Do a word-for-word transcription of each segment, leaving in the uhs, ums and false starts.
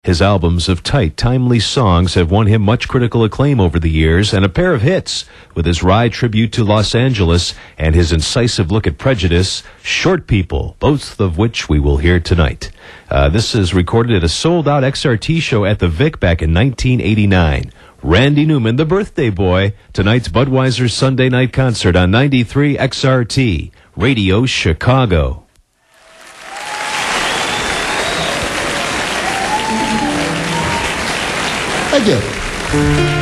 His albums of tight, timely songs have won him much critical acclaim over the years, and a pair of hits with his wry tribute to Los Angeles and his incisive look at prejudice, Short People, both of which we will hear tonight. Uh, this is recorded at a sold-out X R T show at the Vic back in nineteen eighty-nine. Randy Newman, the birthday boy, tonight's Budweiser Sunday night concert on ninety-three X R T, Radio Chicago. Thank you.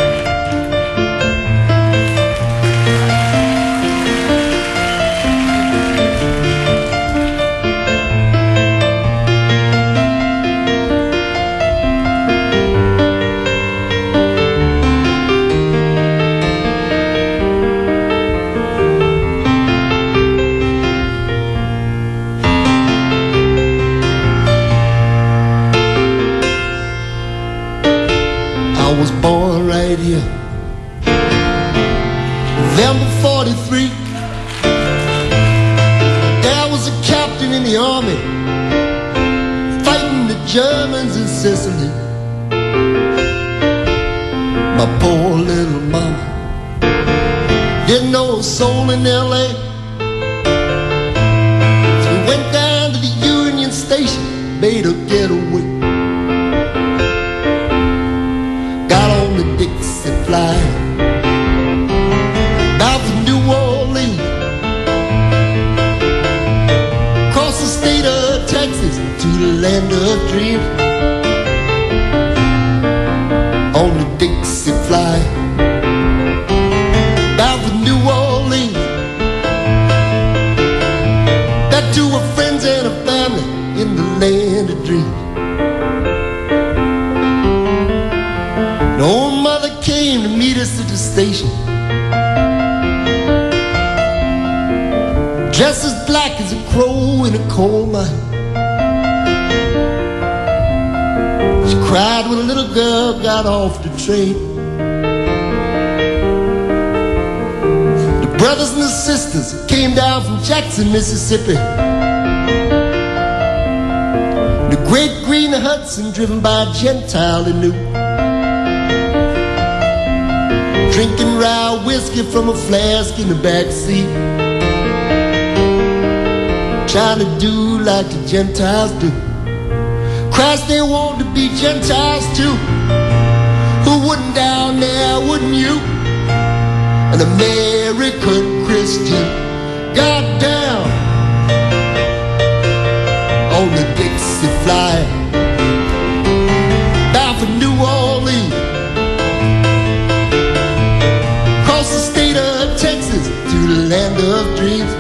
November forty-three, there was a captain in the army fighting the Germans in Sicily. My poor little mama didn't know a soul in L A, so we went down to the Union Station, made a getaway, got on the Dixie Flyer, bound for New Orleans, across the state of Texas to the land of dreams. On the Dixie Flyer, bound for New Orleans, back to her friends and her family in the land of dreams. And old mother came to meet us at the station, dressed as black as a crow in a coal mine. She cried when a little girl got off the train. The brothers and the sisters came down from Jackson, Mississippi. The great green Hudson driven by a Gentile he knew, drinking rye whiskey from a flask in the back seat, trying to do like the Gentiles do. Christ, they want to be Gentiles too. Who wouldn't down there, wouldn't you? An American Christian got down on the Dixie Flyer, bound for New Orleans, across the state of Texas to the land of dreams.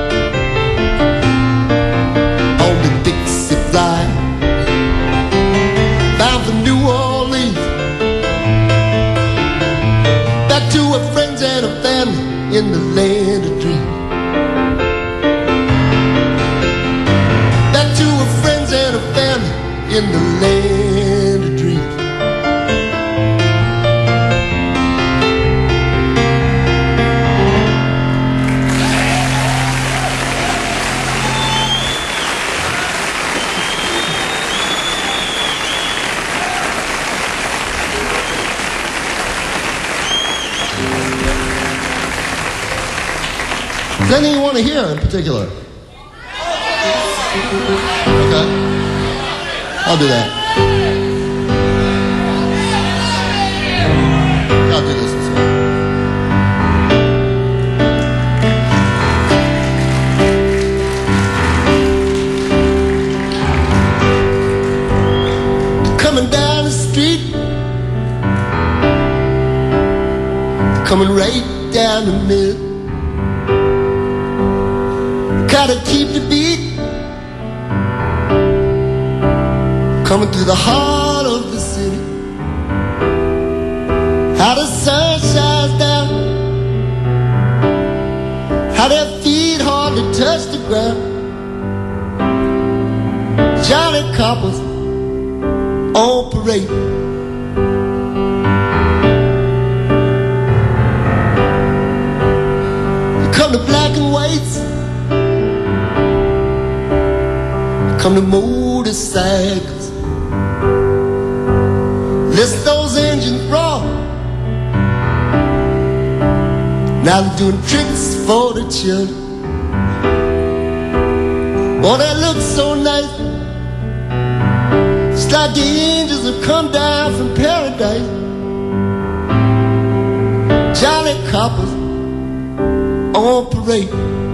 On the Dixie Flyer, bound for New Orleans, back to her friends and her family in the land of dreams. Back to her friends and her family in the land of dreams. Is there anything you want to hear in particular? Okay, I'll do that. I'll do this this way. Coming down the street, coming right down the middle, gotta keep the beat, coming through the heart of the city. How the sun shines down, how their feet hardly touch the ground. Johnny Coppers on parade, you come to black and whites, come to motorcycles, started doing tricks for the children. Oh, that looks so nice. It's like the angels have come down from paradise. Johnny Coppers on parade.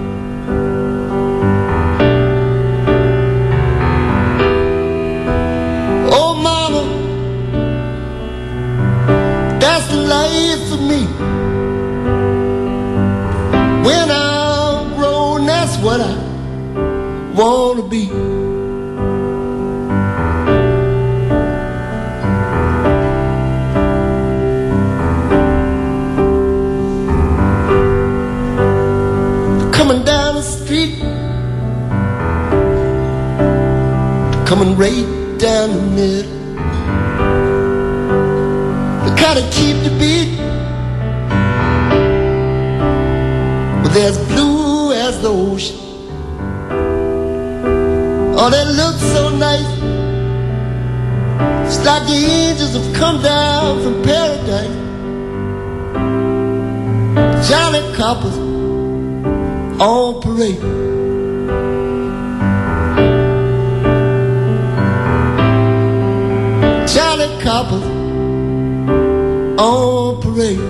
Oh, mama, that's the life for me. When I'm grown, that's what I wanna be. Coming down the street, coming right down the middle. They gotta keep the beat, but they're as blue as the ocean. Oh, that looks so nice. It's like the angels have come down from paradise. Johnny Coppers on parade. Johnny Coppers on parade.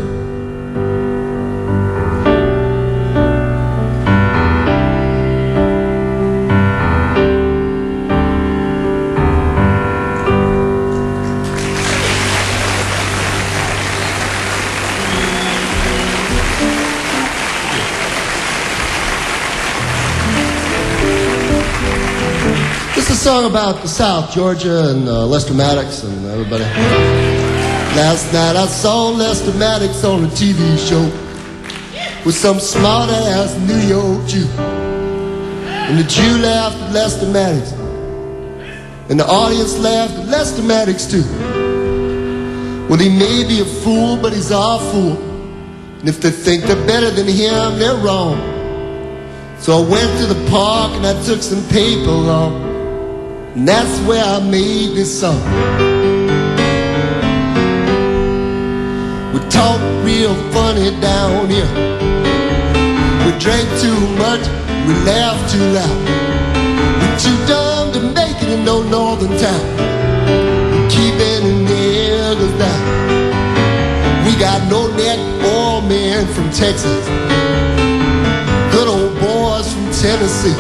It's a song about the South, Georgia, and uh, Lester Maddox and everybody. Last night I saw Lester Maddox on a T V show with some smart-ass New York Jew. And the Jew laughed at Lester Maddox, and the audience laughed at Lester Maddox too. Well, he may be a fool, but he's our fool. And if they think they're better than him, they're wrong. So I went to the park and I took some paper along. And that's where I made this song. We talk real funny down here. We drink too much, we laugh too loud. We're too dumb to make it in no northern town. We're keeping the niggas down. We got no neck or men from Texas, good old boys from Tennessee,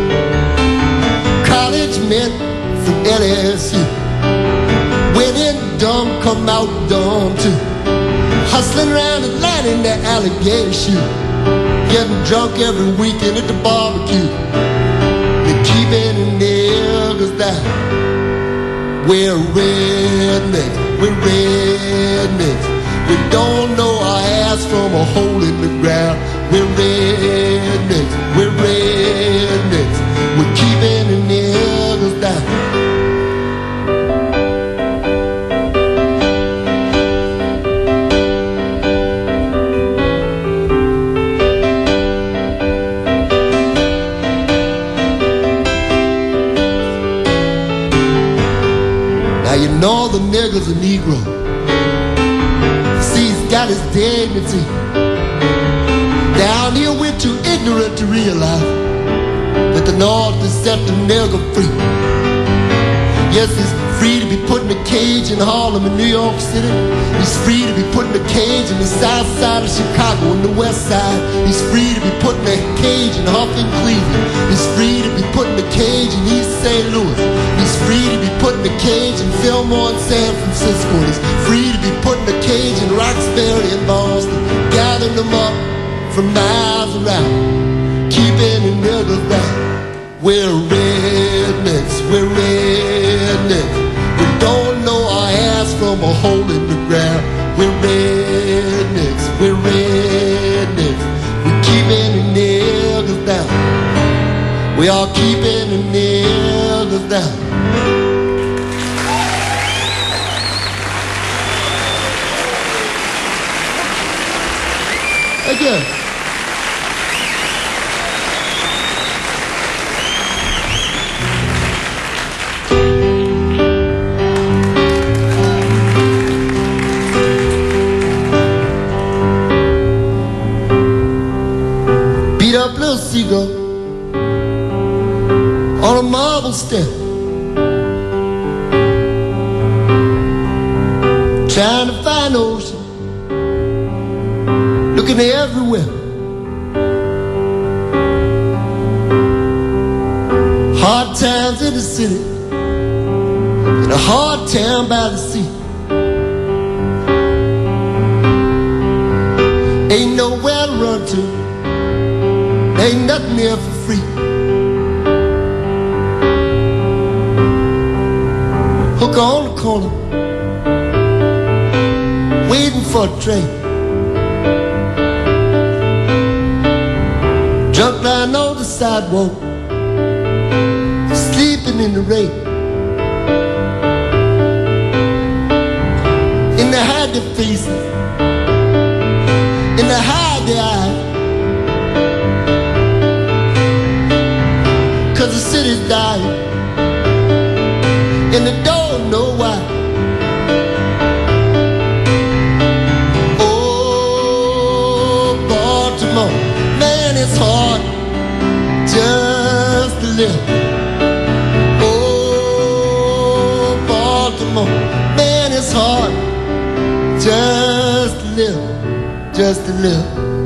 college men from L S U. When in dumb, come out dumb too. Hustling around Atlanta in their alligator shoe, getting drunk every weekend at the barbecue. They're keeping the niggas down. We're rednecks, we're rednecks. We don't know our ass from a hole in the ground. We're rednecks, we're rednecks. We're keeping the niggas down. Now you know the nigga's a Negro. See, he's got his dignity. Down here we're too ignorant to realize that the North has set the nigger free. Yes, he's free to be put in a cage in Harlem and New York City. He's free to be put in a cage in the south side of Chicago and the west side. He's free to be put in a cage in Huffing, Cleveland. He's free to be put in a cage in East Saint Louis. He's free to be put in a cage in Fillmore and San Francisco. He's free to be put in a cage in Roxbury and Boston, gathering them up from miles around, keeping the niggas down. We're rednecks, we're rednecks. We don't know our ass from a hole in the ground. We're rednecks, we're rednecks. We're keeping the niggas down. We are keeping the niggas down. Again. long step, trying to find ocean, looking everywhere. Hard times in the city, and a hard town by the sea. Ain't nowhere to run to, ain't nothing there for free. Hook on the corner, waiting for a train. Drunk lying on the sidewalk, sleeping in the rain. In the hide their faces, in the hide their eyes, 'cause the city's dying, and they don't know why. Oh, Baltimore, man, it's hard just to live. Man, it's hard just to live, just to live.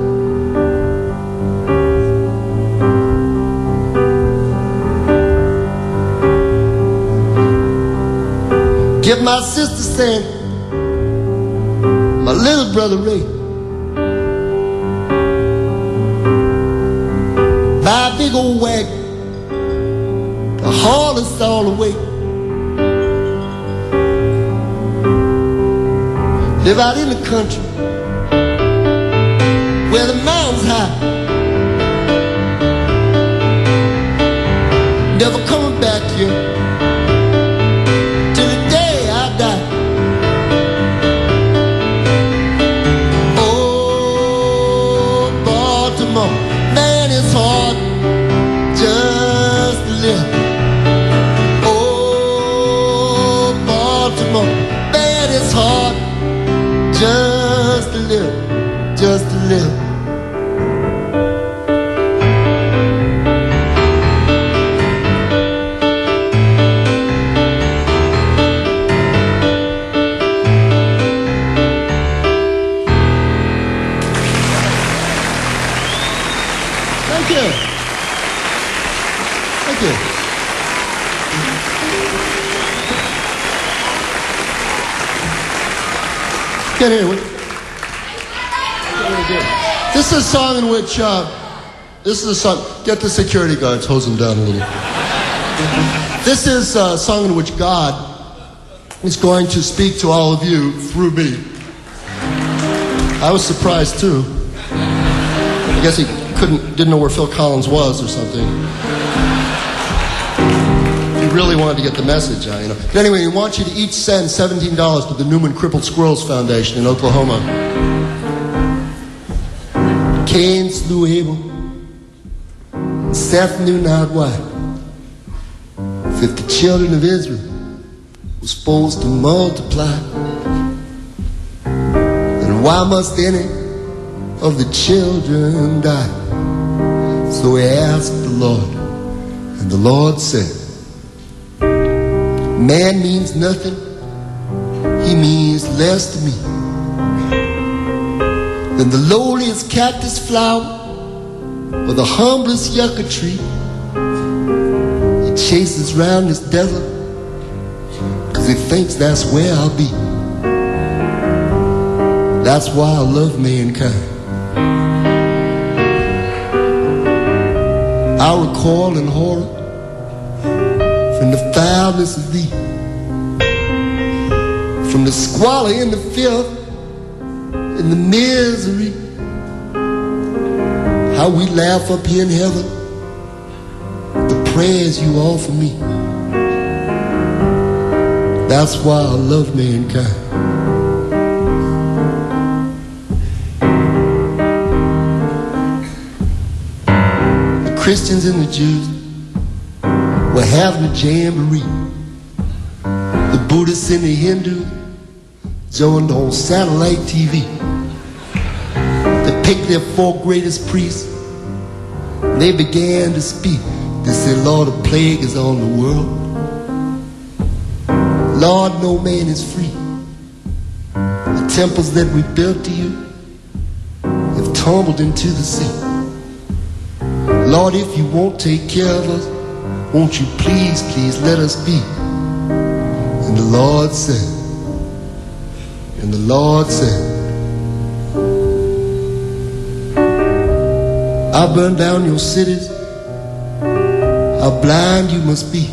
Give my sister Sandy, my little brother Ray, buy a big old wagon to haul us all away. Live out in the country where the mountains high, never coming back here till the day I die. Oh, Baltimore, man, it's hard just to live. Oh, Baltimore, man, it's hard just to live, just to live. Thank you. Thank you. Get here. What? This is a song in which, uh, this is a song, get the security guards, hose them down a little. This is a song in which God is going to speak to all of you through me. I was surprised too. I guess he couldn't, didn't know where Phil Collins was or something. He really wanted to get the message out, you know. But anyway, he wants you to each send seventeen dollars to the Newman Crippled Squirrels Foundation in Oklahoma. Cain slew Abel, Seth knew not why. Fifty children of Israel were supposed to multiply. And why must any of the children die? So he asked the Lord, and the Lord said, man means nothing, he means less to me than the lowliest cactus flower or the humblest yucca tree. He chases round this desert because he thinks that's where I'll be. That's why I love mankind. I recoil in horror from the foulness of thee, from the squalor and the filth and the misery. How we laugh up here in heaven, the prayers you offer me. That's why I love mankind. The Christians and the Jews were having a jamboree. The Buddhists and the Hindus joined on satellite T V. They picked their four greatest priests. They began to speak. They say, Lord, a plague is on the world. Lord, no man is free. The temples that we built to you have tumbled into the sea. Lord, if you won't take care of us, won't you please, please let us be? And the Lord said, and the Lord said, I'll burn down your cities. How blind you must be.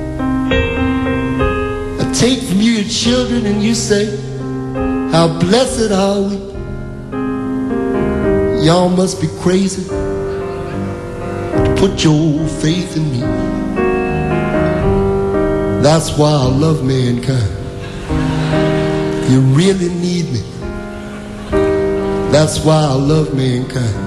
I take from you your children and you say, how blessed are we. Y'all must be crazy to put your faith in me. That's why I love mankind. You really need me. That's why I love mankind.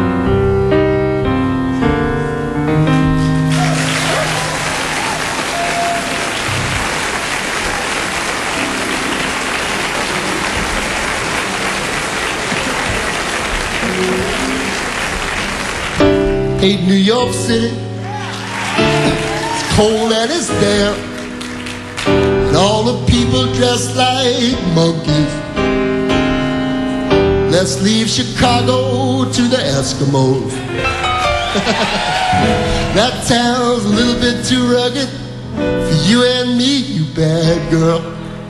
Hate New York City. It's cold and it's damp, and all the people dressed like monkeys. Let's leave Chicago to the Eskimos. That town's a little bit too rugged for you and me, you bad girl.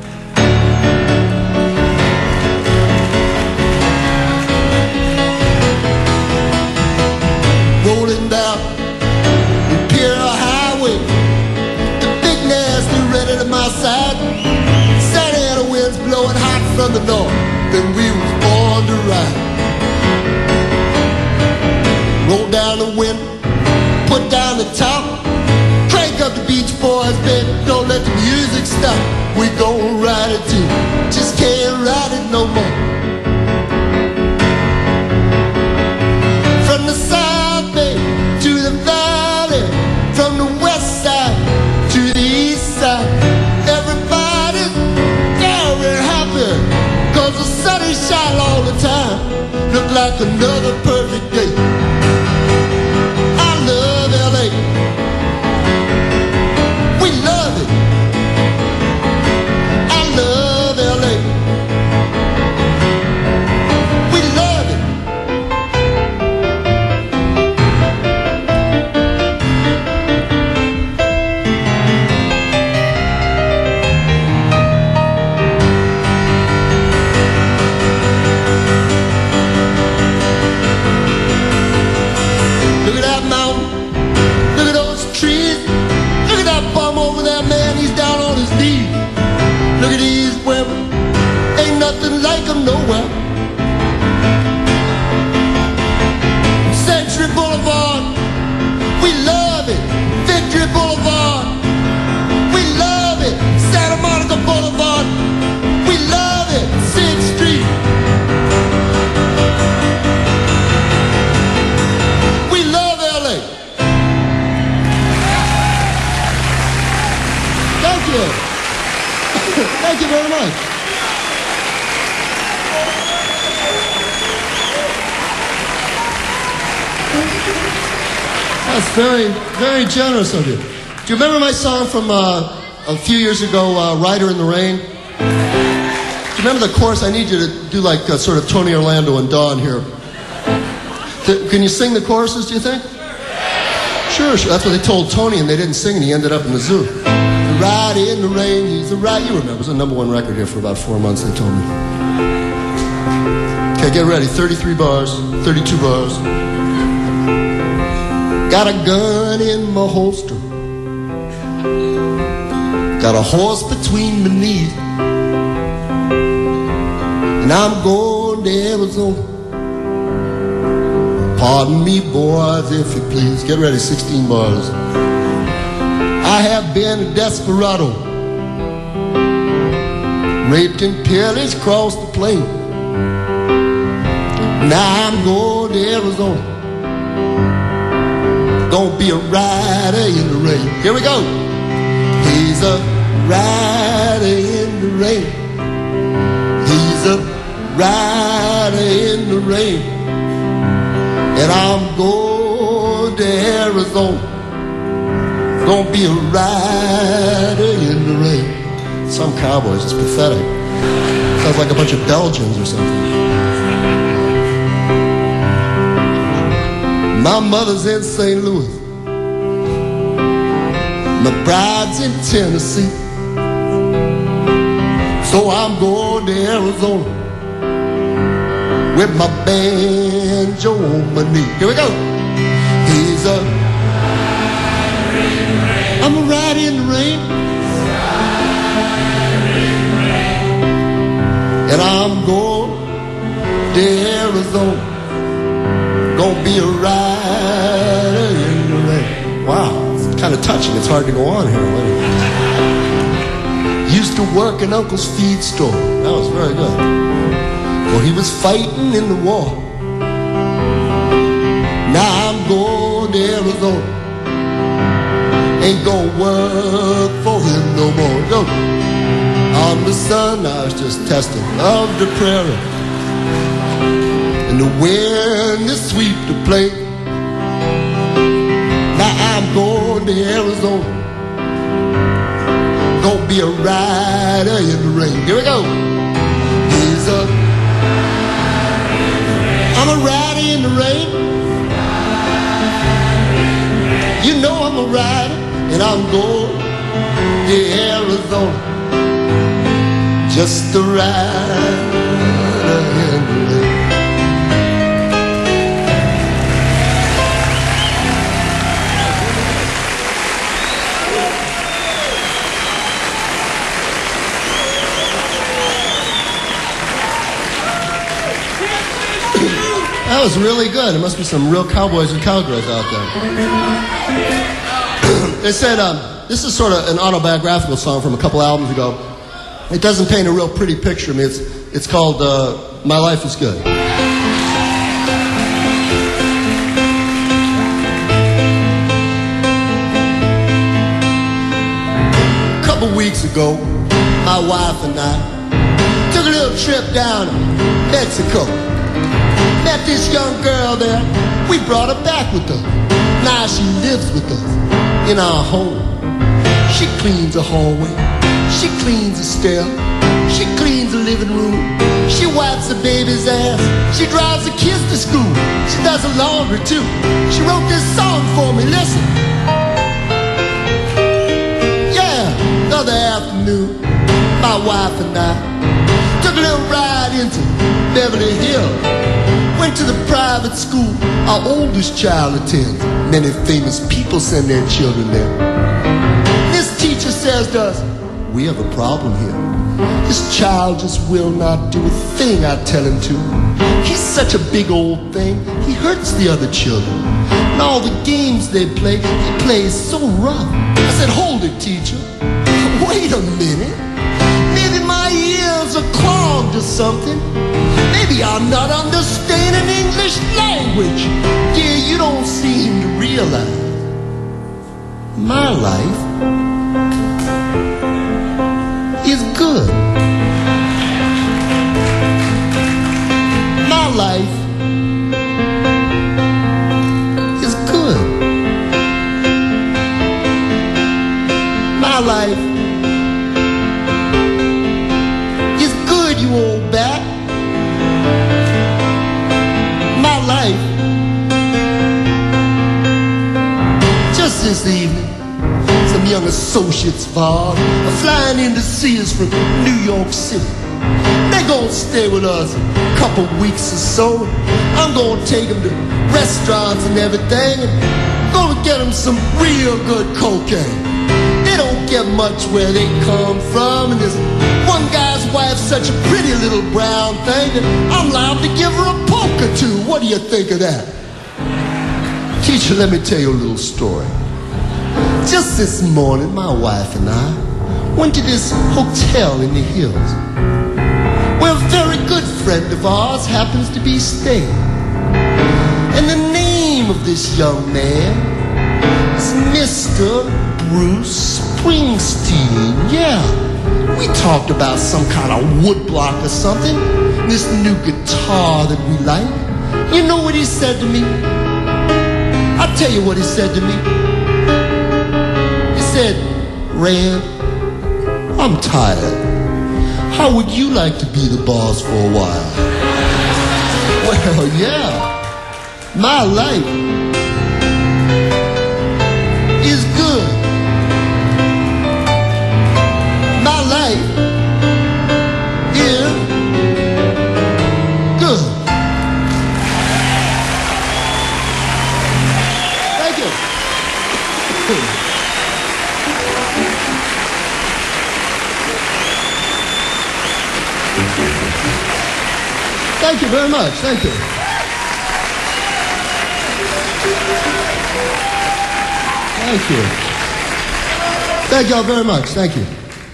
Rolling down Imperial Highway, the big nasty ready to my side. Santa Ana winds blowing hot from the north, then we was born to ride. Roll down the window, put down the top, crank up the Beach Boys, baby, don't let the music stop. We gon' ride it too, just can't ride it no more. From the South Bay to the valley, from the west side to the east side, everybody's very happy, cause the sun is shining all the time. Look like another perfect day. I love L A. We love it. I love L A. We love it. Look at that mountain. Look at those trees. Look at that bum over there, man. He's down on his knees. Look at these women. Ain't nothing like them nowhere. Century Boulevard. We love it. Victory Boulevard. We love it. Santa Monica Boulevard. We love it. sixth Street. We love L A. Thank you. Thank you very much. That's very, very generous of you. Do you remember my song from uh, a few years ago, uh, Rider in the Rain? Do you remember the chorus? I need you to do like uh, sort of Tony Orlando and Dawn here. Th- Can you sing the choruses, do you think? Sure, sure. That's what they told Tony, and they didn't sing, and he ended up in the zoo. The Rider in the Rain, he's a ride. You remember, it was a number one record here for about four months, they told me. Okay, get ready. thirty-three bars, thirty-two bars. Got a gun in my holster. Got a horse between my knees. And I'm going to Arizona. Pardon me, boys, if you please. Get ready, sixteen bars. I have been a desperado. Raped and pillaged across the plain. Now I'm going to Arizona. Gonna be a rider in the rain. Here we go. He's a rider in the rain. He's a rider in the rain. And I'm going to Arizona. Gonna be a rider in the rain. Some cowboys, it's pathetic. Sounds like a bunch of Belgians or something. My mother's in Saint Louis. My bride's in Tennessee. So I'm going to Arizona with my banjo on my knee. Here we go. He's a I'm a ride in the rain. And I'm going to Arizona. Gonna be a rider in the rain. Wow, it's kind of touching. It's hard to go on here. Used to work in Uncle's feed store. That was very good. Well, he was fighting in the war. Now I'm going to Arizona. Ain't gonna work for him no more. No. On the sun, I was just testing of the prairie. And the wind is sweet to play. Now I'm going to Arizona. Gonna be a rider in the rain. Here we go. He's a I'm a rider in the rain. You know I'm a rider, and I'm going to Arizona. Just a rider in the rain. That was really good. There must be some real cowboys and cowgirls out there. They said um, this is sort of an autobiographical song from a couple albums ago. It doesn't paint a real pretty picture of me. It's, it's called uh, My Life is Good. A couple weeks ago, my wife and I took a little trip down to Mexico. Met this young girl there. We brought her back with us. Now she lives with us in our home. She cleans the hallway. She cleans the stair. She cleans the living room. She wipes the baby's ass. She drives the kids to school. She does the laundry too. She wrote this song for me. Listen. Yeah, the other afternoon, my wife and I took a little ride into Beverly Hills. Went to the private school our oldest child attends. Many famous people send their children there. This teacher says to us, we have a problem here. This child just will not do a thing I tell him to. He's such a big old thing, he hurts the other children. And all the games they play, he plays so rough. I said, hold it, teacher. Wait a minute. Maybe my ears are clogged or something. Maybe I'm not understanding English language. Dear, you don't seem to realize my life is good. My life is good. My life is good, you old bat. My life. Just this evening, some young associates of ours are flying in to see us from New York City. They're gonna stay with us a couple weeks or so. I'm gonna take them to restaurants and everything, and gonna get them some real good cocaine. They don't get much where they come from, and this one guy's wife's such a pretty little brown thing that I'm liable to give her a poke or two. What do you think of that? Teacher, let me tell you a little story. Just this morning, my wife and I went to this hotel in the hills where a very good friend of ours happens to be staying. And the name of this young man is Mister Bruce Springsteen. Yeah, we talked about some kind of woodblock or something, this new guitar that we like. You know what he said to me? I'll tell you what he said to me. said, Rand, I'm tired. How would you like to be the boss for a while? Well, yeah, my life is good. My life is good. Thank you. Thank you very much. Thank you. Thank you. Thank y'all very much. Thank you.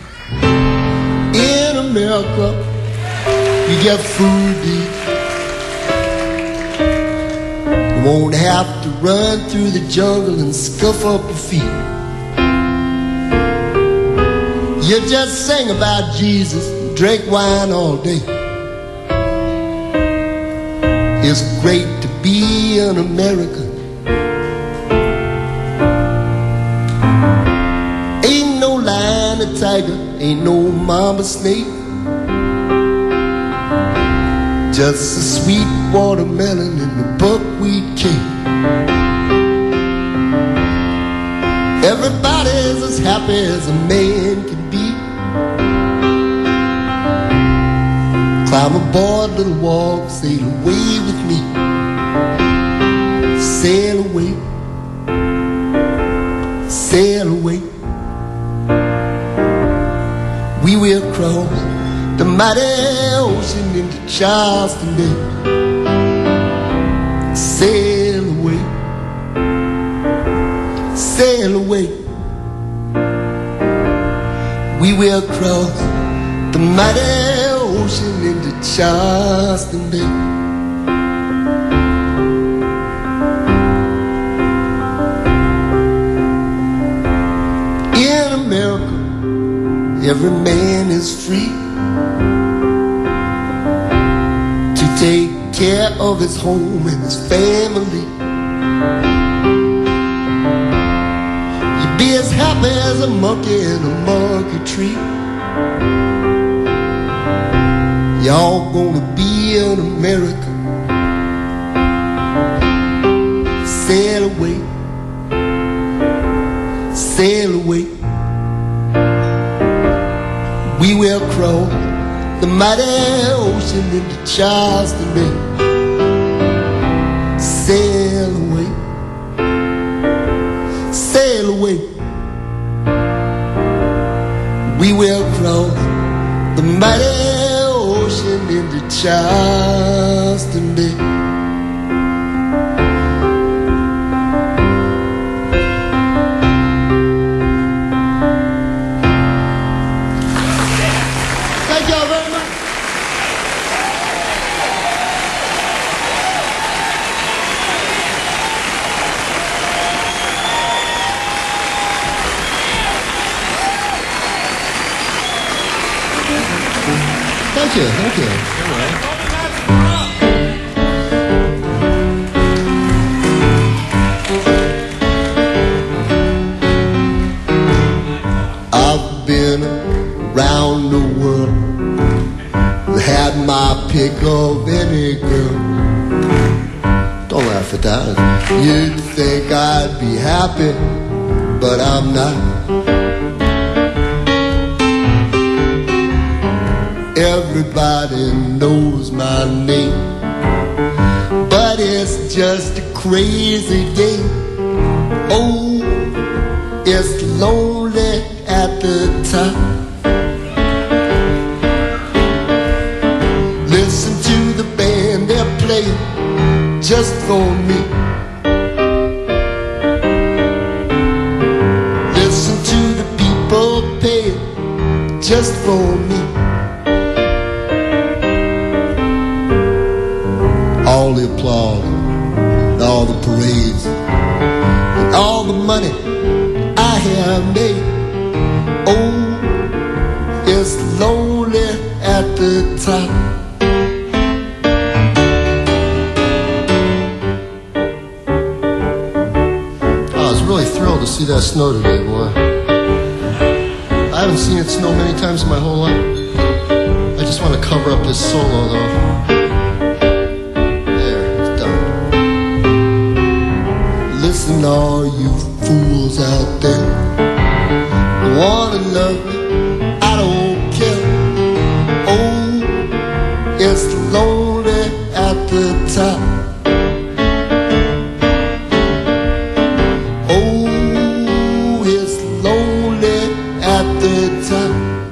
In America, you get food to eat. You won't have to run through the jungle and scuff up your feet. You just sing about Jesus and drink wine all day. It's great to be an American. Ain't no lion or tiger, ain't no mama snake. Just a sweet watermelon and a buckwheat cake. Everybody's as happy as a man can be. Climb aboard, little walk, sail away with me. Sail away, sail away. We will cross the mighty ocean into Charleston Bay. Sail away, sail away. We will cross the mighty ocean into Charleston Bay. In America, every man is free to take care of his home and his family. You be as happy as a monkey in a monkey tree. Y'all gonna be an American. Sail away, sail away. We will cross the mighty ocean into Charleston Bay. Sail away, sail away. We will cross the mighty ocean into Charleston Bay. Thank y'all very much. Thank you, thank you. I've been around the world, had my pick of any girl. Don't laugh at that. You'd think I'd be happy, but I'm not. Everybody knows my name, but it's just a crazy game. Oh, it's lonely at the top. Listen to the band, they're playing just for me. Listen to the people paying just for me. All the applause, and all the parades, and all the money I have made. Oh, it's lonely at the top. I was really thrilled to see that snow today, boy. haven't seen it snow many times in my whole life. I just want to cover up this solo, though. There, it's done. Listen, all you fools out there, wanna love me, I don't care. Oh, it's lonely at the top. Oh, it's lonely at the top.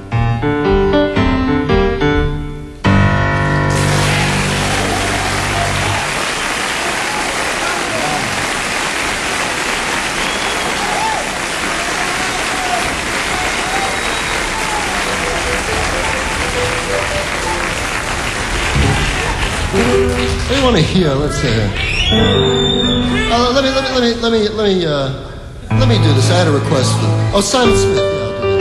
What do you want to hear? Let's see here. Uh, let me, let me, let me, let me, let me, uh, let me do this. I had a request. For, oh, Simon Smith. Yeah, I'll do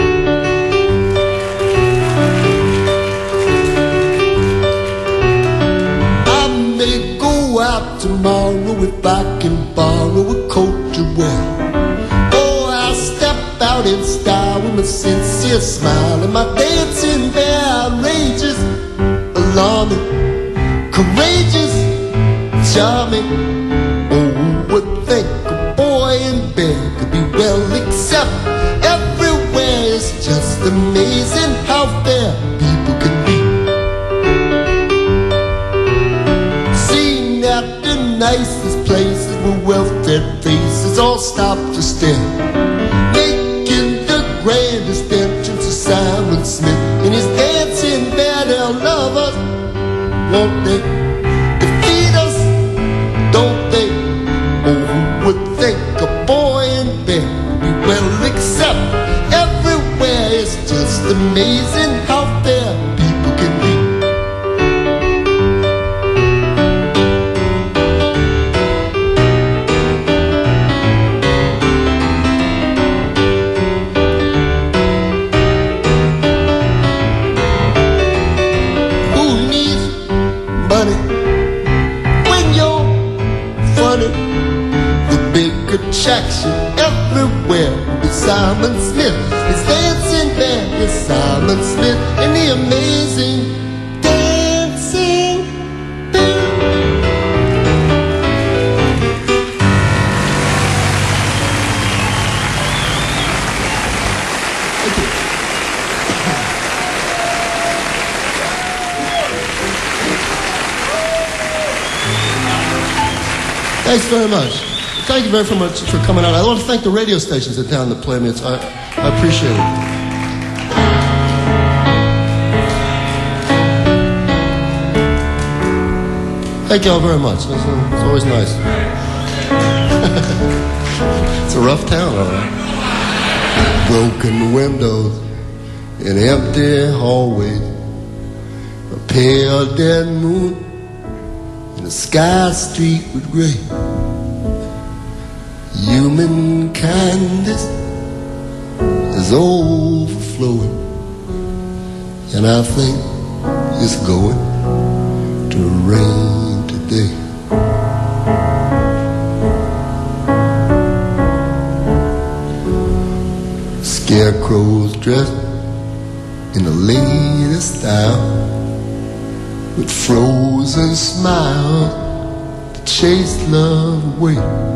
that. I may go out tomorrow if I can borrow a coat to wear. Oh, I'll step out in style with my sincere smile and my dancing bare outrageous, alarming, courageous, charming. Oh, would think a boy in bed could be well accepted everywhere. It's just amazing how fair people can be. Seen at the nicest places with well-fed faces all stop to stare, making the grandest entrance of Simon Smith in his dancing bed. They'll love us, won't they? Defeat us, don't they? Oh, who would think a boy in bed would be well accepted everywhere? It's just amazing how fair people can be. Who needs money when you're funny? The big attraction everywhere is Simon Smith. His dancing band is Simon Smith and the amazing dancing band. Thank you. Thanks very much. Thank you very much for coming out. I want to thank the radio stations in town that play me. It's, I, I appreciate it. Thank you all very much. It's, uh, it's always nice. It's a rough town, all right. Broken windows and empty hallways, a pale dead moon, and the sky streaked with gray. Human kindness is overflowing, and I think it's going to rain today. Scarecrows dressed in the latest style, with frozen smiles to chase love away.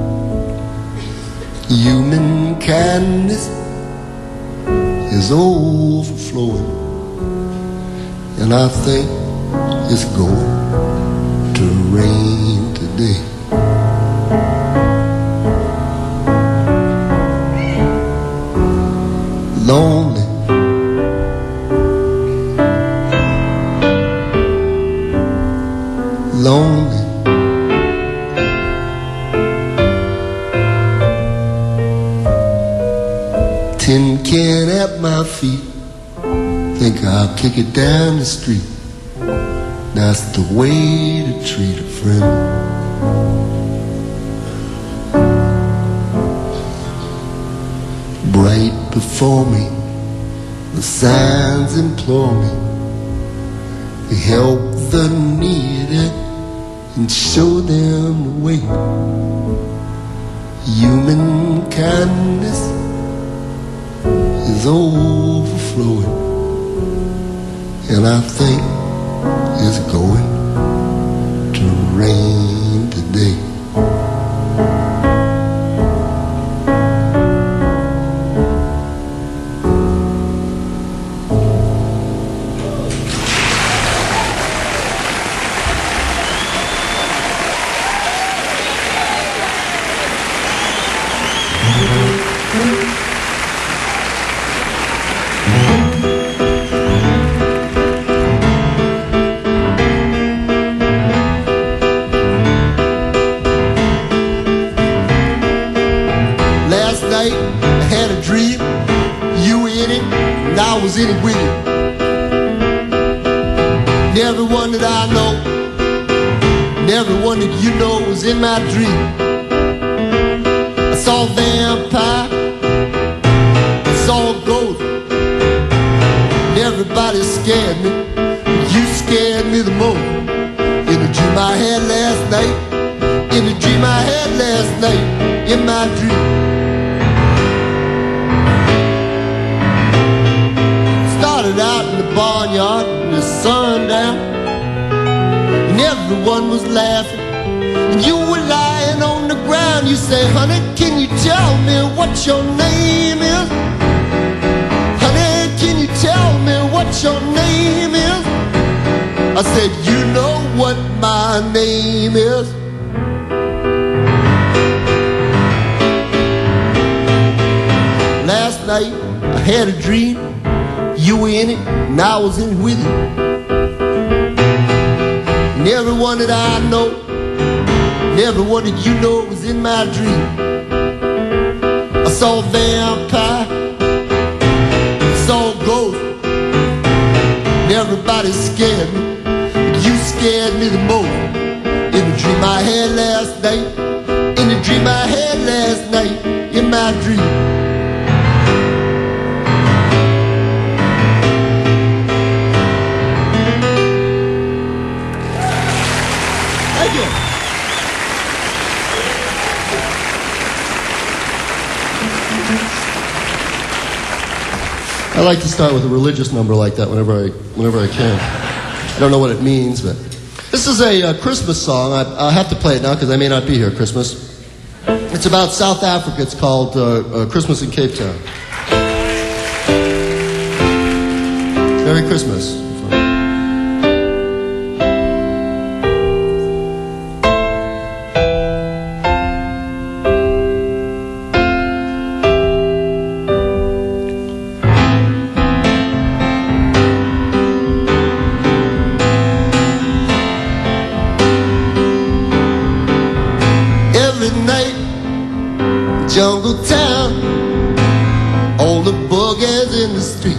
Human kindness is overflowing, and I think it's going to rain today. Lonely, lonely, tin can at my feet, think I'll kick it down the street. That's the way to treat a friend. Bright before me, the signs implore me to help the needy and show them the way. Human kindness is overflowing, flowing, and I think it's going to rain today. In it with you. And everyone that I know, and everyone that you know was in my dream. I saw a vampire, I saw a ghost, and everybody scared me. You scared me the most. In a dream I had last night, in a dream I had last night, in my dream. Started out in the barnyard with the sun down, and everyone was laughing, and you were lying on the ground. You say, honey, can you tell me what your name is? Honey, can you tell me what your name is? I said, you know what my name is. Last night I had a dream. You were in it, and I was in it with you. And everyone that I know, and everyone that you know was in my dream. I saw a vampire, I saw a ghost, and everybody scared me, but you scared me the most. In the dream I had last night, in the dream I had last night, in my dream. I like to start with a religious number like that whenever I, whenever I can. I don't know what it means, but this is a, a Christmas song. I, I have to play it now because I may not be here at Christmas. It's about South Africa. It's called uh, uh, Christmas in Cape Town. Merry Christmas. Jungle town, all the boogers in the street.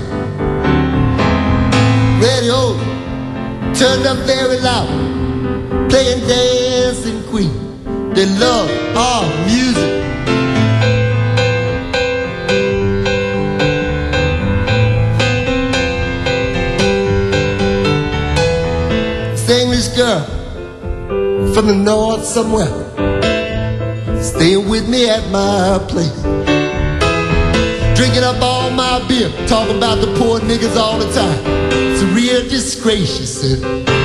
Radio turned up very loud, playing Dancing Queen. They love our music. This English girl from the north somewhere, staying with me at my place, drinking up all my beer, talking about the poor niggas all the time. It's a real disgrace, she said.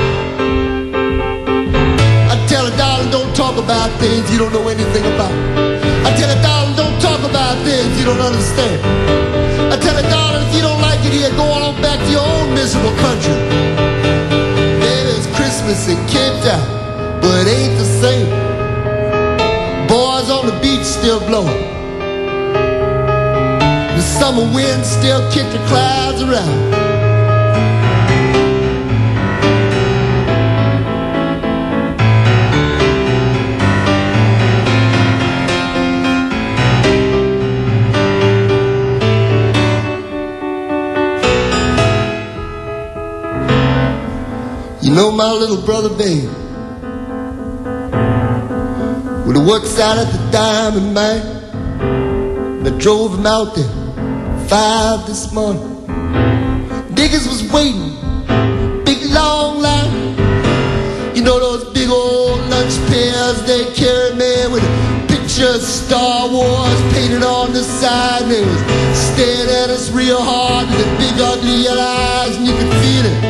I tell her, darling, don't talk about things you don't know anything about. I tell her, darling, don't talk about things you don't understand. I tell her, darling, if you don't like it here, go on back to your own miserable country. Baby, it's Christmas in Cape Town, but it ain't the same. Boys on the beach still blowing, the summer wind still kick the clouds around. You know my little brother, babe, when he works out at the Diamond Mine, I drove him out there five this morning. Niggas was waiting, big long line. You know those big old lunch pails they carried, man, with a picture of Star Wars painted on the side. They was staring at us real hard. the big ugly yellow eyes, and you could feel it.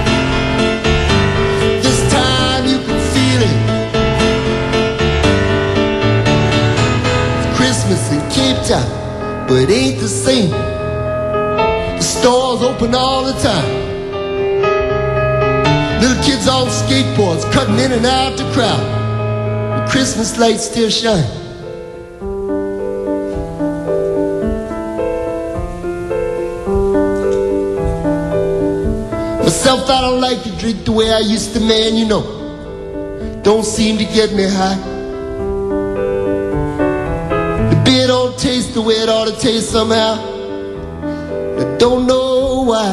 This time you could feel it. It's Christmas in Cape Town, but it ain't the same. The stores open all the time. Little kids on skateboards cutting in and out the crowd. The Christmas lights still shine. Myself, I don't like to drink the way I used to, man, you know. Don't seem to get me high. The beer don't taste the way it ought to taste somehow. I don't know why.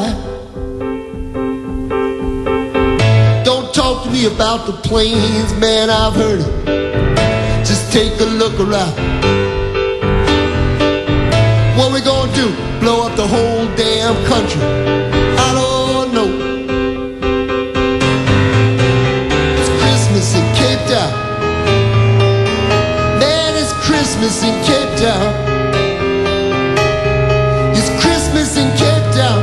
Don't talk to me about the planes, man, I've heard it. Just take a look around. What we gonna do? Blow up the whole damn country? I don't know. It's Christmas in Cape Town. Man, it's Christmas in Cape Town. It's Christmas in Cape Town.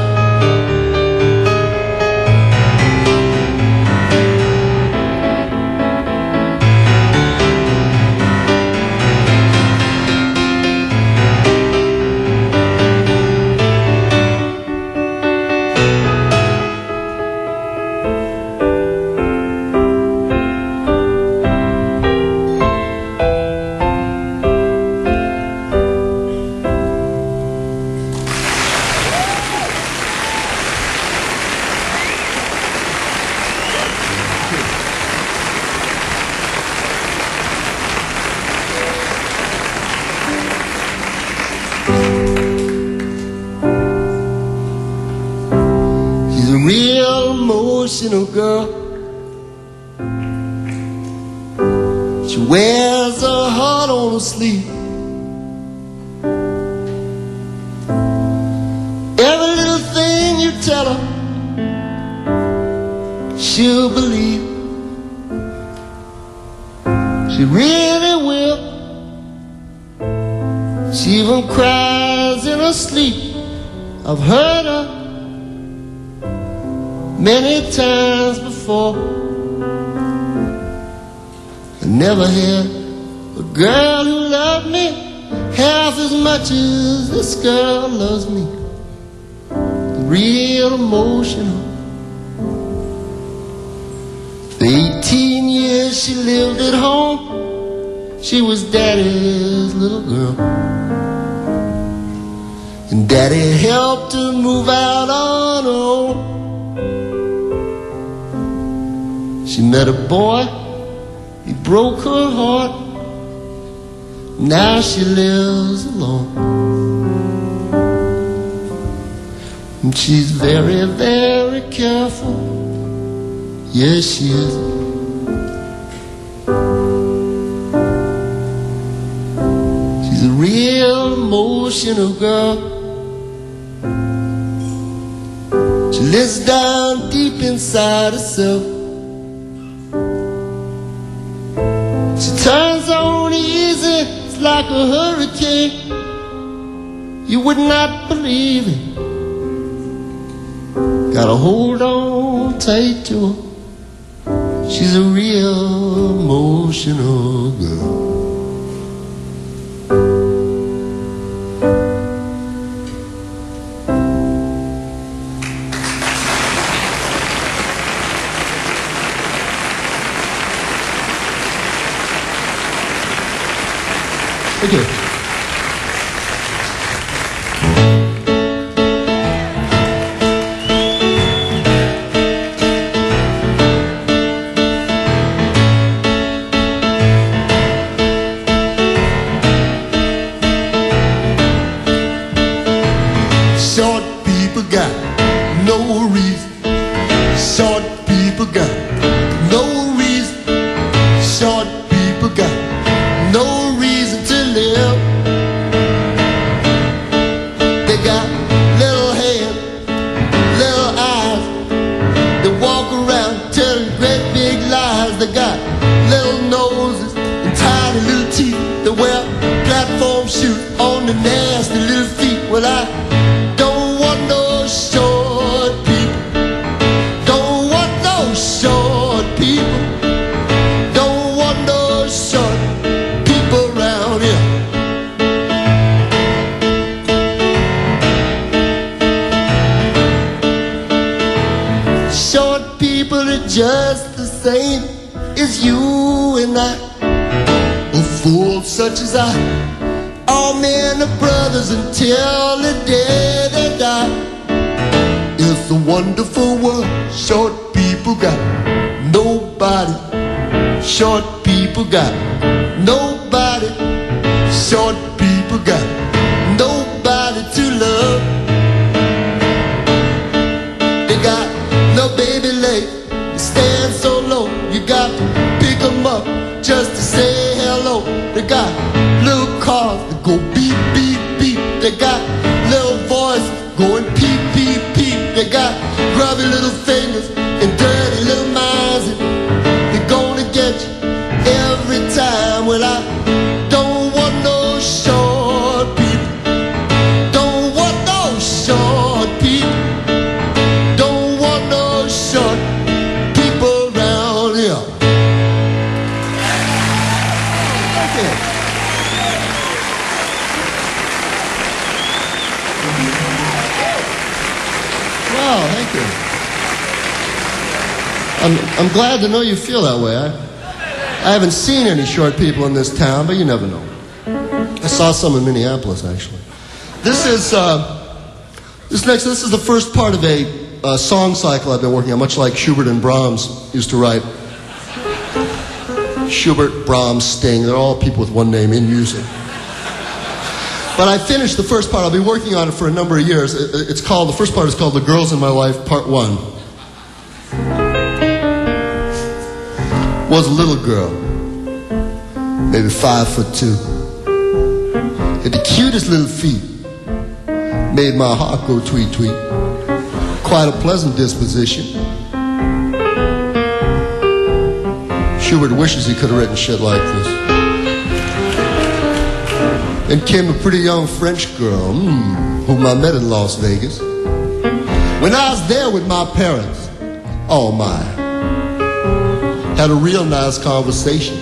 Emotional girl. She wears her heart on her sleeve. Every little thing you tell her, she'll believe. She really will. She even cries in her sleep. I've heard her many times before. I never had a girl who loved me half as much as this girl loves me. Real emotional. For eighteen years she lived at home. She was Daddy's little girl, and Daddy helped her move out on her own. She met a boy, he broke her heart. Now she lives alone, and she's very, very careful. Yes, she is. She's a real emotional girl. She lives down deep inside herself. She turns on easy, it's like a hurricane. You would not believe it. Gotta hold on tight to her. She's a real emotional girl. Thank you. Short people got no reason. Short people got no reason. Short people got no reason to live. They got little hands, little eyes. They walk around telling great big lies. They got little noses and tiny little teeth. They wear platform shoes on the nasty little feet. Well, I don't want no people are just the same as you and I. A fool such as I, all men are brothers until the day they die. It's a wonderful world, short people got nobody. Short people got nobody. Short people got nobody to love. They got no baby leg, they stand so low. You got to pick them up just to say hello. They got little cars that go beep, beep, beep. They got little voices going peep, peep, peep. They got grubby little fingers and dirty little minds, and they're gonna get you every time. Well, I don't want no short people. Don't want no short people. Don't want no short people around here. Okay. Wow, thank you. I'm, I'm glad to know you feel that way. I, I haven't seen any short people in this town, but you never know. I saw some in Minneapolis, actually. This is, uh, this next, this is the first part of a uh, song cycle I've been working on, much like Schubert and Brahms used to write. Schubert, Brahms, Sting, they're all people with one name in music. But I finished the first part. I'll be working on it for a number of years. It, it's called, the first part is called The Girls in My Life, Part One. Was a little girl, maybe five foot two, had the cutest little feet, made my heart go tweet tweet. Quite a pleasant disposition. Schubert wishes he could have written shit like this. Then came a pretty young French girl, mm, whom I met in Las Vegas. When I was there with my parents, oh my, had a real nice conversation.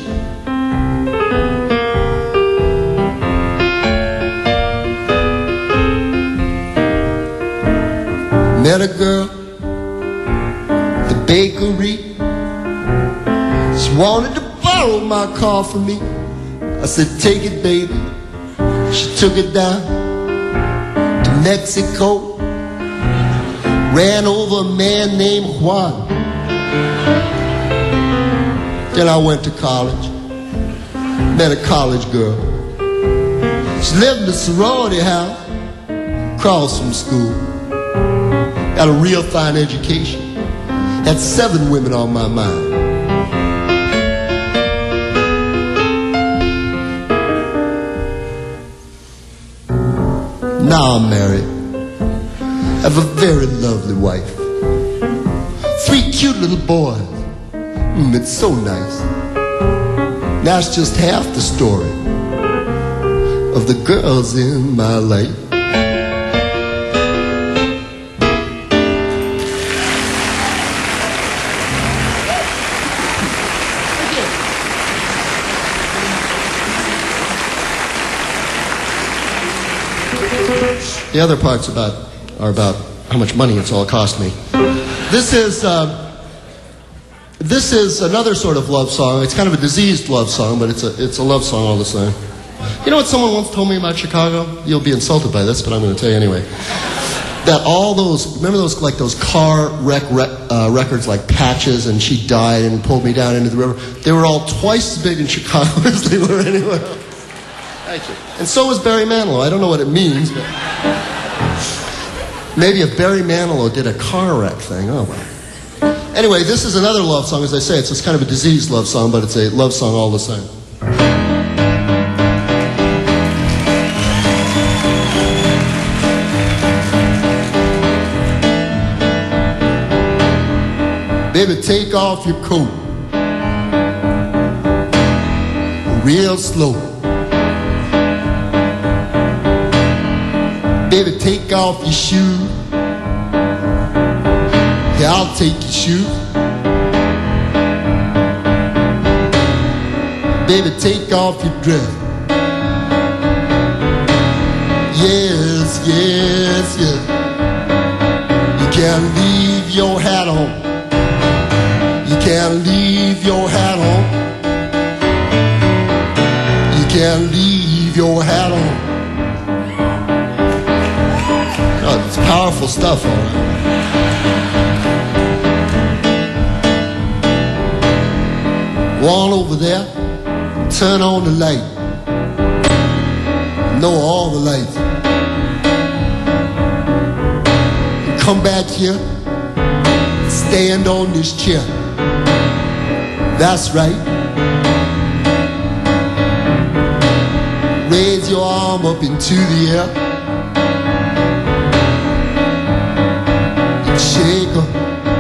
Met a girl at the bakery. She wanted to borrow my car from me. I said, take it, baby. She took it down to Mexico. Ran over a man named Juan. Then I went to college. Met a college girl. She lived in a sorority house across from school. Got a real fine education. Had seven women on my mind. Now I'm married. Have a very lovely wife. Three cute little boys. Mm, it's so nice. That's just half the story of the girls in my life. The other parts about are about how much money it's all cost me. This is uh, this is another sort of love song. It's kind of a diseased love song, but it's a it's a love song all the same. You know what someone once told me about Chicago? You'll be insulted by this, but I'm going to tell you anyway. That all those, remember those like those car wreck rec, uh, records like Patches and She Died and Pulled Me Down into the River? They were all twice as big in Chicago as they were anywhere else. Thank you. And so was Barry Manilow. I don't know what it means, but maybe if Barry Manilow did a car wreck thing, oh well. Anyway, this is another love song, as I say. It's just kind of a diseased love song, but it's a love song all the same. Baby, take off your coat real slow. Baby, take off your shoes. Yeah, I'll take your shoes. Baby, take off your dress. Yes, yes, yes. You can't leave your hat on baseball hat on. Oh, it's powerful stuff, all right. Wall over there, turn on the light. Know all the lights. Come back here, stand on this chair. That's right. Raise your arm up into the air. Shake 'em.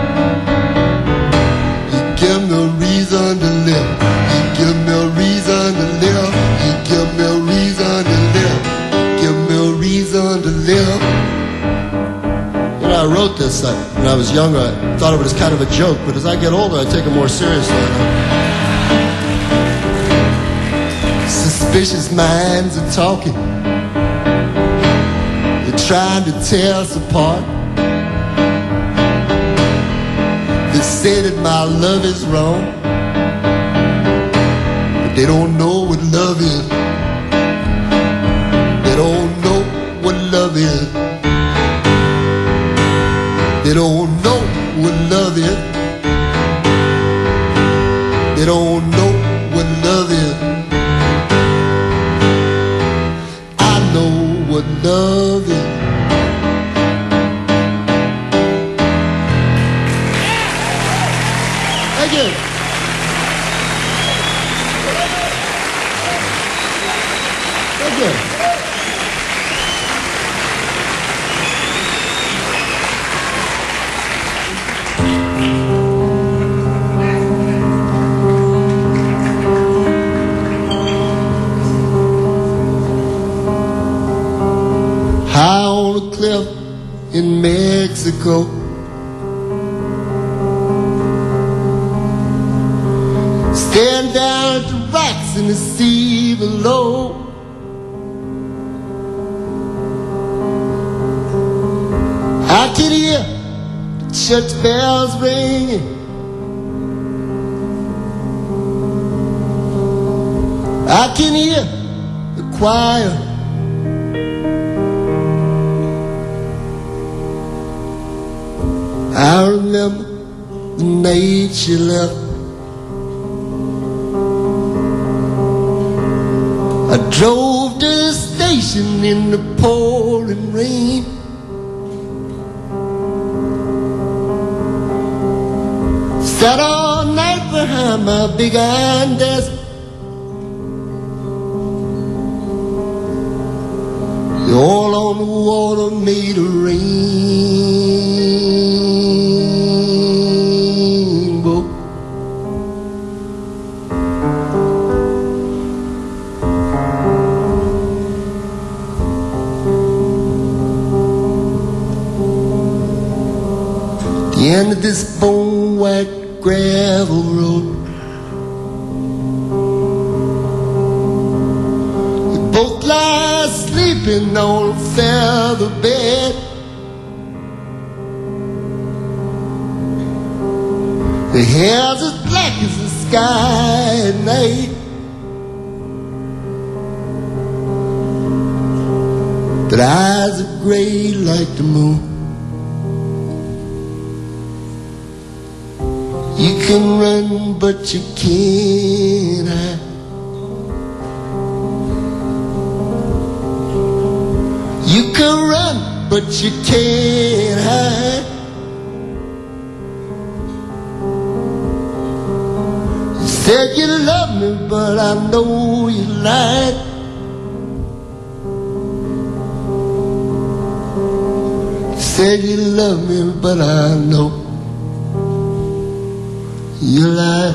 You give me a reason to live. You give me a reason to live. You give me a reason to live. Give me a reason to live. You know, I wrote this uh, when I was younger. I thought of it as kind of a joke, but as I get older, I take it more seriously. Suspicious minds are talking. They're trying to tear us apart. They say that my love is wrong, but they don't know what love is. They don't know what love is. They don't know what love is. They don't know what love is. I know what love is. Thank you. Thank you. High on a cliff in Mexico, stand down at the rocks in the sea below. I can hear the church bells ringing. I can hear the choir. I remember the night she left. I drove to the station in the pouring rain. Sat all night behind my big iron desk. The oil on the water made a rainbow. The end of this bone white gravel road, we both lie sleeping on a feather bed. The hair's as black as the sky at night. The eyes are gray like the moon. You can run, but you can't hide. You can run, but you can't hide. You said you love me, but I know you lied. You said you love me, but I know you lied.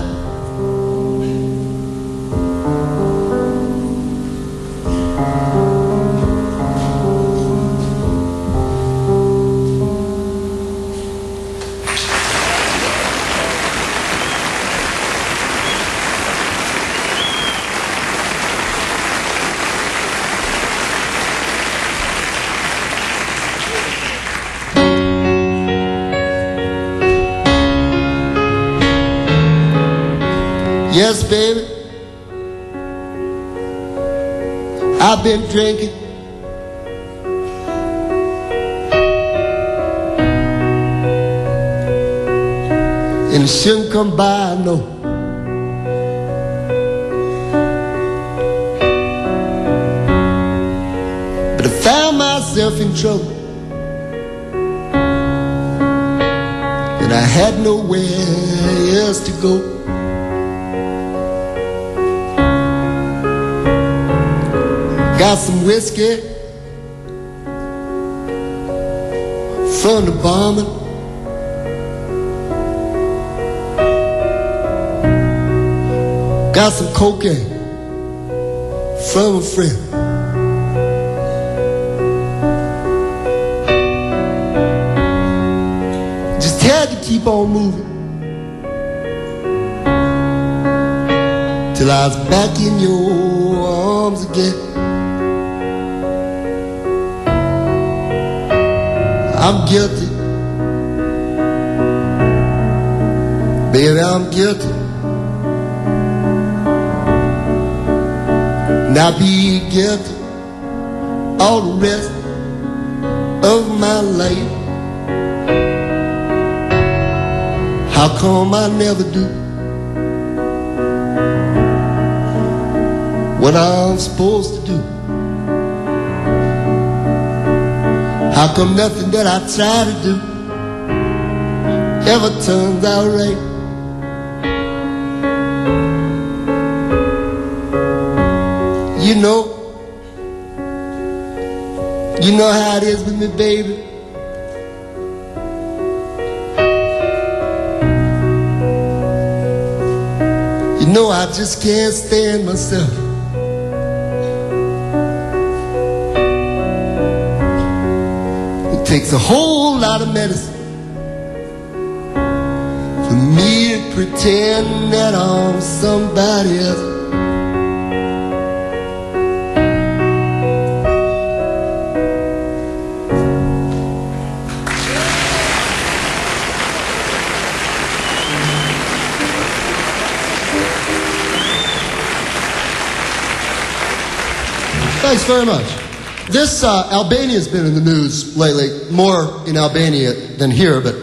Yes, baby, I I've been drinking. And it shouldn't come by, no. But I found myself in trouble, and I had nowhere else to go. Got some whiskey from the barman. Got some cocaine from a friend. Just had to keep on moving till I was back in your arms again. I'm guilty, baby, I'm guilty. And I'll be guilty all the rest of my life. How come I never do what I'm supposed to do? How come nothing that I try to do ever turns out right? You know, you know how it is with me, baby. You know I just can't stand myself. It takes a whole lot of medicine for me to pretend that I'm somebody else. Thanks very much. This uh, Albania's been in the news lately, more in Albania than here, but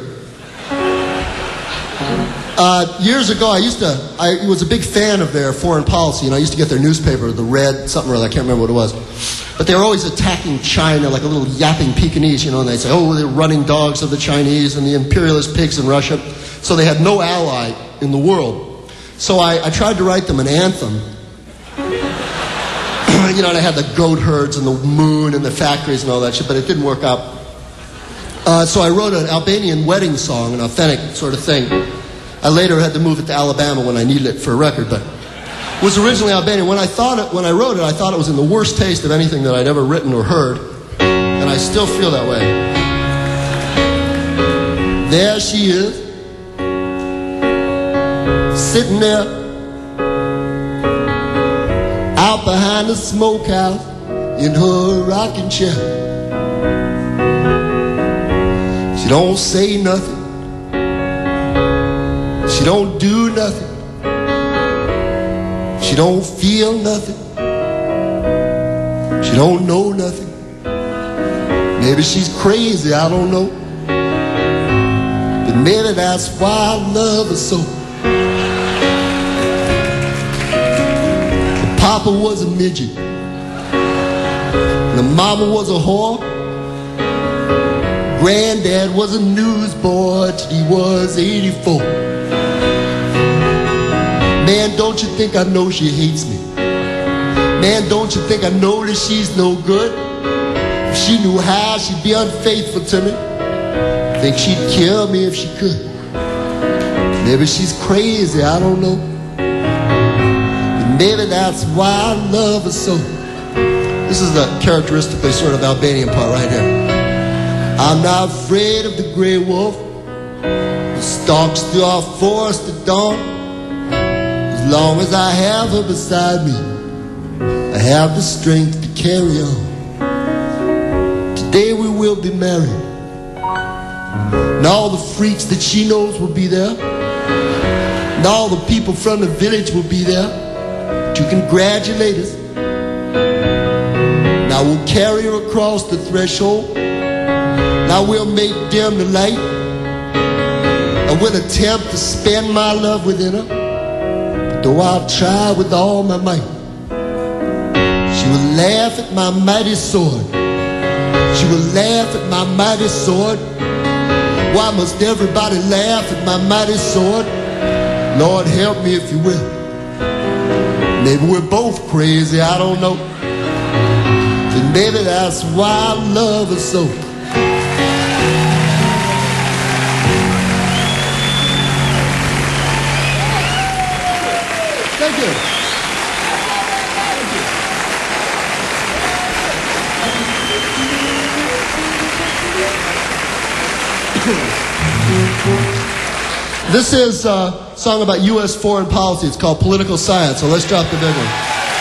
uh, years ago I used to, I was a big fan of their foreign policy, and I used to get their newspaper, the Red, something or other, I can't remember what it was. But they were always attacking China like a little yapping Pekingese, you know, and they'd say, oh, they're running dogs of the Chinese and the imperialist pigs in Russia. So they had no ally in the world. So I, I tried to write them an anthem. You know, and I had the goat herds and the moon and the factories and all that shit, but it didn't work out. Uh, so I wrote an Albanian wedding song, an authentic sort of thing. I later had to move it to Alabama when I needed it for a record, but it was originally Albanian. When I thought it, when I wrote it, I thought it was in the worst taste of anything that I'd ever written or heard, and I still feel that way. There she is, sitting there, out behind the smokehouse in her rocking chair. She don't say nothing. She don't do nothing. She don't feel nothing. She don't know nothing. Maybe she's crazy, I don't know. But maybe that's why I love her so. Papa was a midget, and the mama was a whore. Granddad was a newsboy till he was eighty-four. Man, don't you think I know she hates me? Man, don't you think I know that she's no good? If she knew how, she'd be unfaithful to me. Think she'd kill me if she could. Maybe she's crazy, I don't know. Maybe that's why I love her so. This is the characteristically sort of Albanian part right here. I'm not afraid of the gray wolf who stalks through our forest at dawn. As long as I have her beside me, I have the strength to carry on. Today we will be married, and all the freaks that she knows will be there, and all the people from the village will be there to congratulate us. will carry her across the threshold, and I will make dim the light. I will attempt to spend my love within her, though I'll try with all my might. She will laugh at my mighty sword. She will laugh at my mighty sword. Why must everybody laugh at my mighty sword? Lord, help me if you will. Maybe we're both crazy, I don't know. And maybe that's why I love her so. Thank you. This is a song about U S foreign policy. It's called Political Science. So let's drop the big one.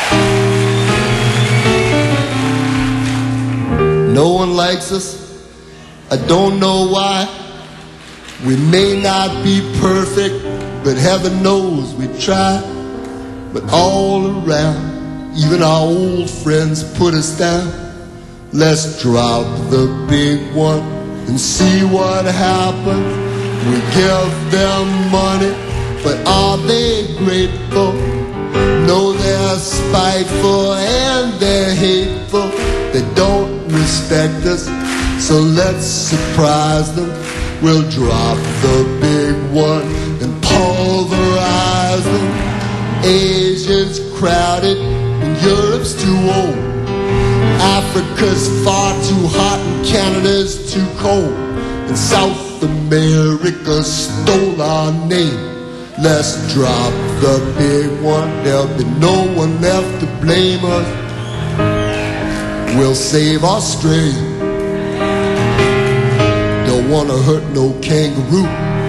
No one likes us. I don't know why. We may not be perfect, but heaven knows we try. But all around, even our old friends put us down. Let's drop the big one and see what happens. We give them money, but are they grateful? No, they're spiteful and they're hateful. They don't respect us, so let's surprise them. We'll drop the big one and pulverize them. Asia's crowded and Europe's too old. Africa's far too hot and Canada's too cold. And South America stole our name. Let's drop the big one. There'll be no one left to blame us. We'll save Australia. Don't want to hurt no kangaroo.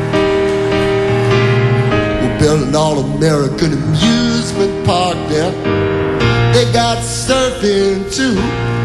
We'll build an all-American amusement park there. They got surfing too.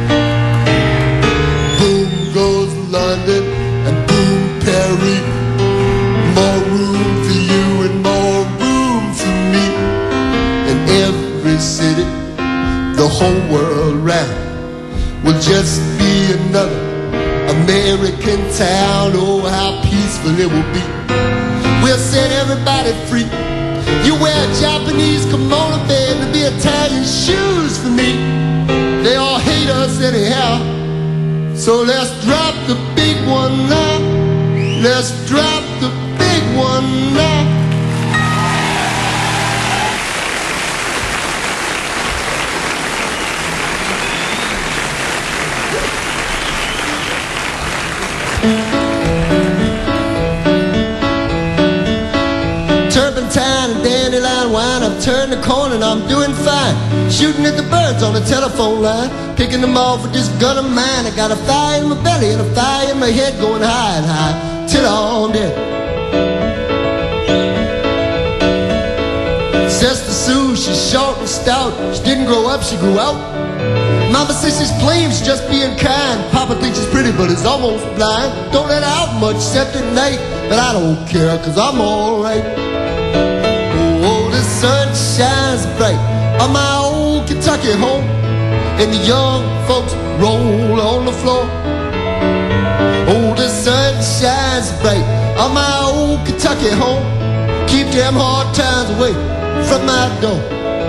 Boom goes London and boom Paris. More room for you and more room for me. In every city, the whole world round will just be another American town. Oh, how peaceful it will be. We'll set everybody free. You wear a Japanese kimono, babe, to be Italian shoes for me. They all hate us anyhow. So let's drop the big one now. Let's drop the big one now. Turpentine and dandelion wine. I've turned the corner and I'm doing fine. Shooting at the birds on the telephone line, kicking them off with this gun of mine. I got a fire in my belly and a fire in my head, going high and high till I'm dead. Sister Sue, she's short and stout. She didn't grow up, she grew out. Mama says she's plain, she's just being kind. Papa thinks she's pretty, but he's almost blind. Don't let her out much except at night, but I don't care, cause I'm alright. Oh, the sun shines bright on my old Kentucky home, and the young folks roll on the floor. Oh, the sun shines bright on my old Kentucky home. Keep them hard times away from my door.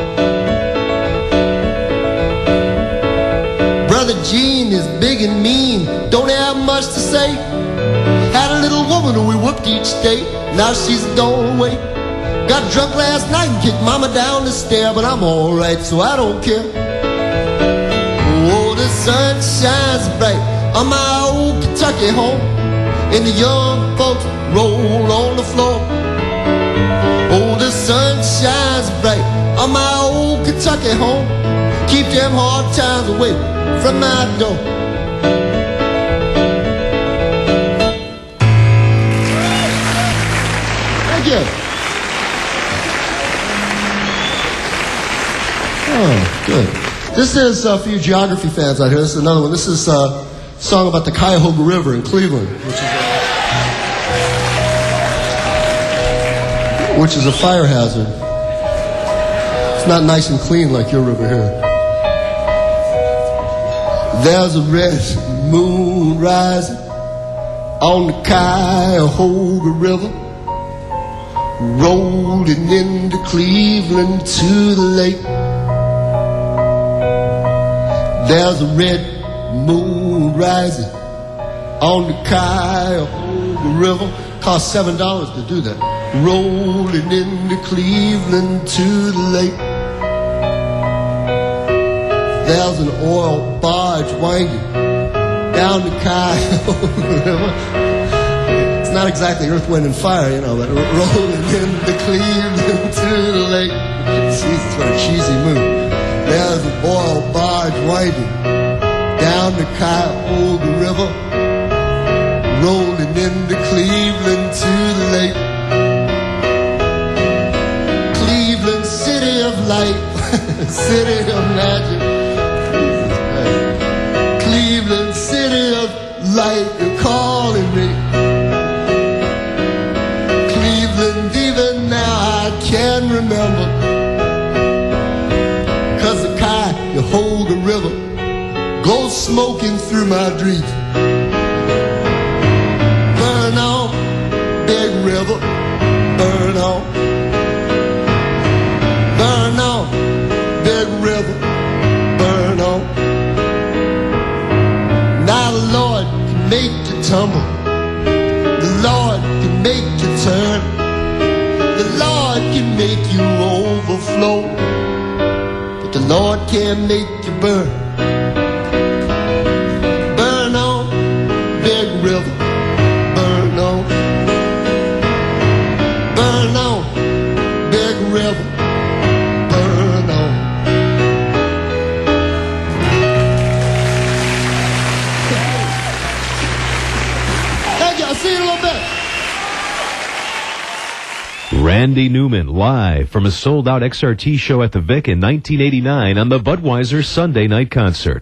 Brother Gene is big and mean, don't have much to say. Had a little woman who we whooped each day, now she's gone away. Got drunk last night and kicked mama down the stair, but I'm alright, so I don't care. Oh, the sun shines bright on my old Kentucky home, and the young folks roll on the floor. Oh, the sun shines bright on my old Kentucky home. Keep them hard times away from my door. Thank you. Oh, good. This is uh, for you geography fans out here. This is another one. This is a song about the Cuyahoga River in Cleveland, which is a, which is a fire hazard. It's not nice and clean like your river here. There's a red moon rising on the Cuyahoga River, rolling into Cleveland to the lake. There's a red moon rising on the Cuyahoga River. Cost seven dollars to do that. Rolling into Cleveland to the lake. There's an oil barge winding down the Cuyahoga River. It's not exactly Earth, Wind, and Fire, you know, but rolling into Cleveland to the lake. Jesus, what a cheesy move. There's an oil barge winding down the Cuyahoga River, rolling into Cleveland to the lake. Cleveland, city of light, city of magic. Cleveland, city of light, you're calling me. Cleveland, even now I can remember, 'cause the Cuyahoga River goes smoking through my dreams. Burn on, big river, burn on. Burn on, big river, burn on. Now the Lord can make you tumble, the Lord can make you turn, the Lord can make you overflow, but the Lord can't make you burn. Burn on, big river, burn on. Burn on, big river, burn on. Thank you, I'll see you in a little bit. Randy Newman, live from a sold-out X R T show at the Vic in nineteen eighty-nine on the Budweiser Sunday Night Concert.